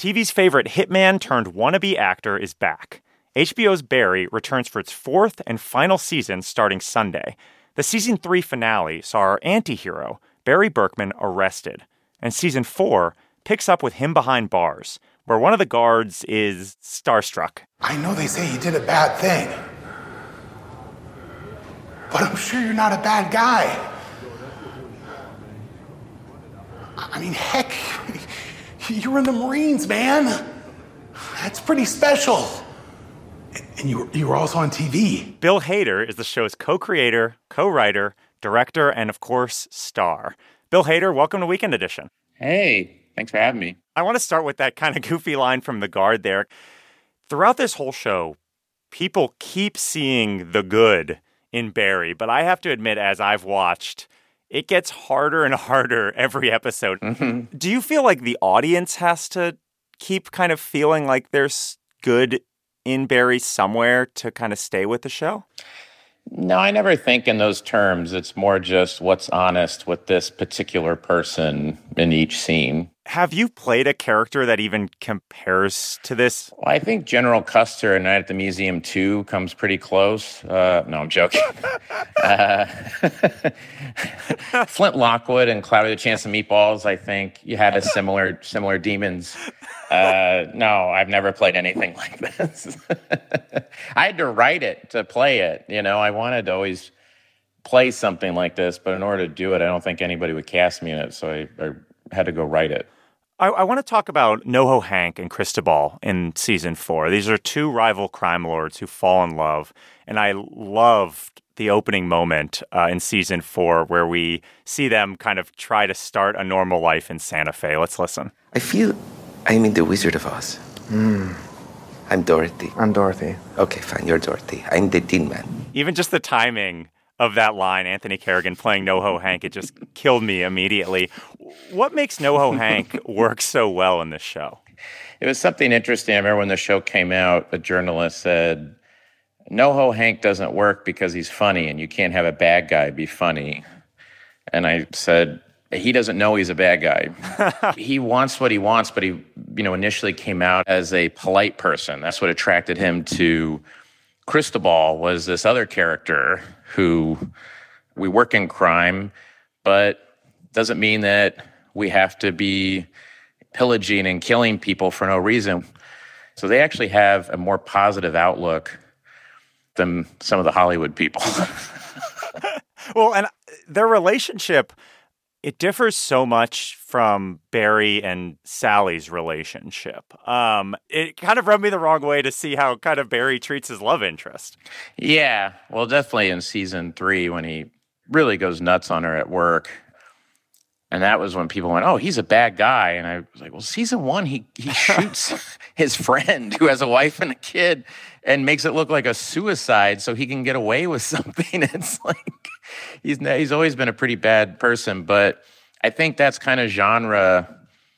TV's favorite hitman turned wannabe actor is back. HBO's Barry returns for its fourth and final season starting Sunday. The season 3 finale saw our anti-hero, Barry Berkman, arrested. And season 4 picks up with him behind bars, where one of the guards is starstruck. I know they say you did a bad thing, but I'm sure you're not a bad guy. I mean, heck, you were in the Marines, man. That's pretty special. And you were also on TV. Bill Hader is the show's co-creator, co-writer, director, and of course, star. Bill Hader, welcome to Weekend Edition. Hey, thanks for having me. I want to start with that kind of goofy line from the guard there. Throughout this whole show, people keep seeing the good in Barry, but I have to admit, as I've watched, it gets harder and harder every episode. Mm-hmm. Do you feel like the audience has to keep kind of feeling like there's good in Barry somewhere to kind of stay with the show? No, I never think in those terms. It's more just what's honest with this particular person in each scene. Have you played a character that even compares to this? Well, I think General Custer in Night at the Museum 2 comes pretty close. No, I'm joking. Flint Lockwood and Cloudy with a Chance of Meatballs, I think you had a similar demons. No, I've never played anything like this. I had to write it to play it. You know, I wanted to always play something like this, but in order to do it, I don't think anybody would cast me in it, so I had to go write it. I want to talk about NoHo Hank and Cristobal in season 4. These are two rival crime lords who fall in love, and I loved the opening moment in season 4 where we see them kind of try to start a normal life in Santa Fe. Let's listen. I feel I'm in The Wizard of Oz. I'm Dorothy. I'm Dorothy. Okay, fine, you're Dorothy. I'm the Tin Man. Even just the timing of that line, Anthony Carrigan playing NoHo Hank, it just killed me immediately. What makes NoHo Hank work so well in this show? It was something interesting. I remember when the show came out, a journalist said, NoHo Hank doesn't work because he's funny, and you can't have a bad guy be funny. And I said, he doesn't know he's a bad guy. He wants what he wants, but he, initially came out as a polite person. That's what attracted him to Cristobal, was this other character who we work in crime, but doesn't mean that we have to be pillaging and killing people for no reason. So they actually have a more positive outlook than some of the Hollywood people. Well, and their relationship, it differs so much from Barry and Sally's relationship. It kind of rubbed me the wrong way to see how kind of Barry treats his love interest. Yeah, well, definitely in season 3 when he really goes nuts on her at work. And that was when people went, oh, he's a bad guy. And I was like, well, season 1, he shoots his friend who has a wife and a kid and makes it look like a suicide so he can get away with something. It's like he's always been a pretty bad person. But I think that's kind of genre,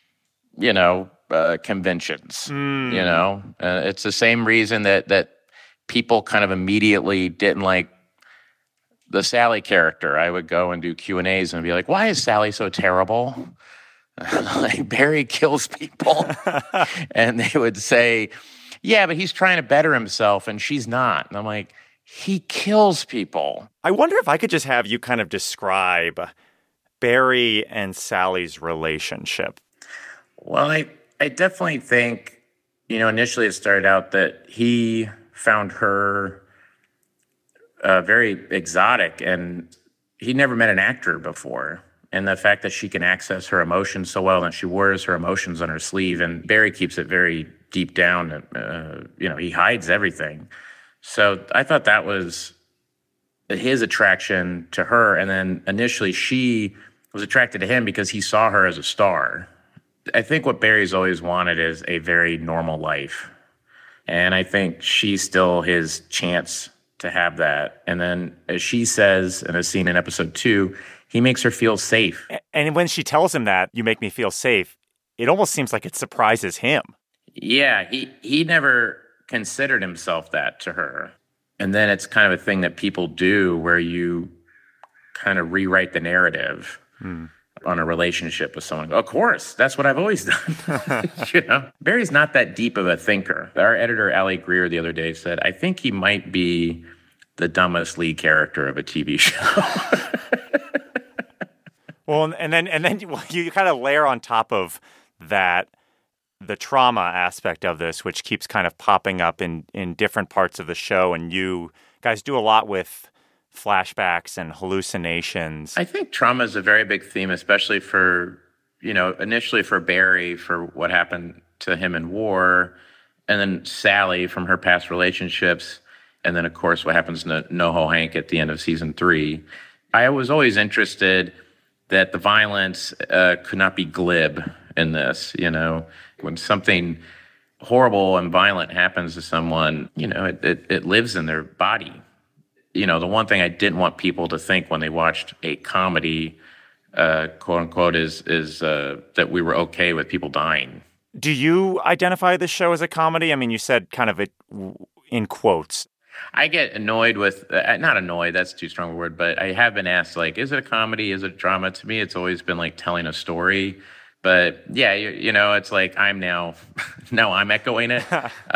conventions, It's the same reason that people kind of immediately didn't like the Sally character. I would go and do Q&As and be like, why is Sally so terrible? Like, Barry kills people. And they would say, yeah, but he's trying to better himself and she's not. And I'm like, he kills people. I wonder if I could just have you kind of describe Barry and Sally's relationship. Well, I definitely think, initially it started out that he found her very exotic, and he'd never met an actor before. And the fact that she can access her emotions so well, and she wears her emotions on her sleeve, and Barry keeps it very deep down. He hides everything. So I thought that was his attraction to her. And then initially she was attracted to him because he saw her as a star. I think what Barry's always wanted is a very normal life. And I think she's still his chance to have that. And then, as she says in a scene in episode 2, he makes her feel safe. And when she tells him that, you make me feel safe, it almost seems like it surprises him. Yeah, he never considered himself that to her. And then it's kind of a thing that people do where you kind of rewrite the narrative. on a relationship with someone. Of course, that's what I've always done. Barry's not that deep of a thinker. Our editor, Allie Greer, the other day said, I think he might be the dumbest lead character of a TV show. Well, and then you kind of layer on top of that the trauma aspect of this, which keeps kind of popping up in different parts of the show. And you guys do a lot with flashbacks and hallucinations. I think trauma is a very big theme, especially for, initially for Barry, for what happened to him in war, and then Sally from her past relationships, and then, of course, what happens to NoHo Hank at the end of season 3. I was always interested that the violence could not be glib in this, When something horrible and violent happens to someone, it lives in their body. The one thing I didn't want people to think when they watched a comedy, quote unquote, is that we were okay with people dying. Do you identify this show as a comedy? I mean, you said kind of it in quotes. I get annoyed with, not annoyed, that's too strong a word, but I have been asked, is it a comedy? Is it a drama? To me, it's always been like telling a story. But yeah, it's like I'm now I'm echoing it.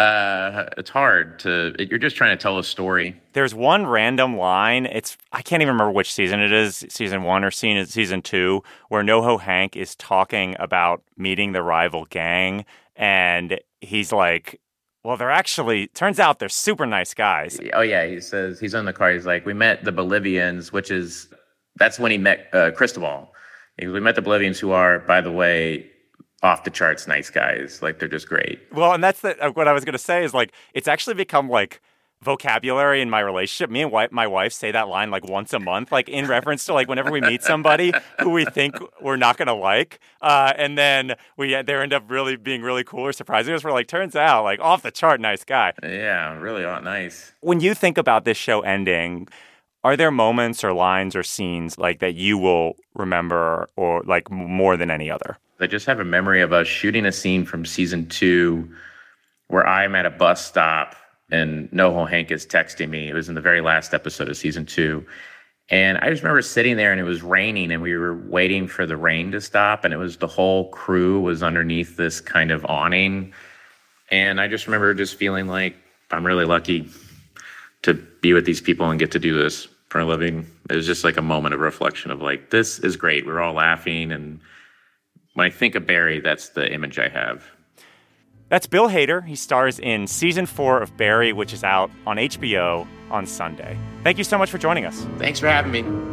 It's hard you're just trying to tell a story. There's one random line. I can't even remember which season it is, season 1 or season 2, where NoHo Hank is talking about meeting the rival gang. And he's like, well, turns out they're super nice guys. Oh, yeah. He says, he's in the car. He's like, we met the Bolivians, that's when he met Cristobal. We met the Bolivians, who are, by the way, off the charts nice guys. They're just great. Well, and that's what I was going to say is, it's actually become, vocabulary in my relationship. Me and my wife say that line, once a month, in reference to, whenever we meet somebody who we think we're not going to like. And then they end up really being really cool or surprising us. We're turns out, off the chart nice guy. Yeah, really nice. When you think about this show ending, are there moments or lines or scenes that you will remember or more than any other? I just have a memory of us shooting a scene from season 2 where I'm at a bus stop and NoHo Hank is texting me. It was in the very last episode of season 2. And I just remember sitting there and it was raining and we were waiting for the rain to stop. And it was the whole crew was underneath this kind of awning. And I just remember just feeling like I'm really lucky to be with these people and get to do this for a living. It was just a moment of reflection of this is great. We're all laughing. And when I think of Barry, that's the image I have. That's Bill Hader. He stars in season 4 of Barry, which is out on HBO on Sunday. Thank you so much for joining us. Thanks for having me.